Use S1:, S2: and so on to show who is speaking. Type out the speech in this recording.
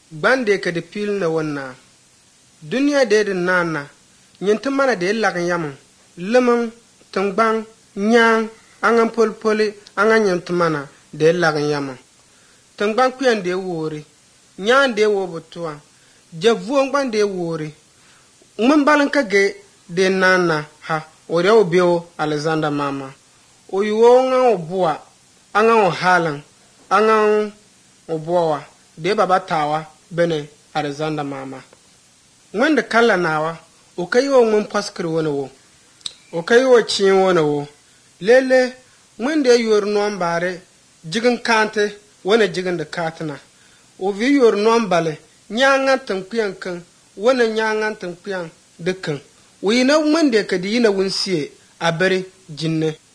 S1: gbande ka de pil na wonna dunya de nana nyinti mana de lagan yam lemon tungbang nyang angan polpoli angan nyinti mana de lagan yam tungbang kuyan de wori nyang de wo butuwa javuon gban de wori ngmambalan ka ge de nana ha ore obio Alexander mama oyiwo nga obua angan o halan angan obuwa de baba tawa bene Alexander mama wanda kala nawa o kayo mun paskir wona wo o kayo chin wona wo lele wanda yor non bare jigin kante wona jigin da katna o vi yor non bale nyanga tankuyan kan wona nyanga tankuyan dukkan wina wanda ka di na wunsiye a bare jinne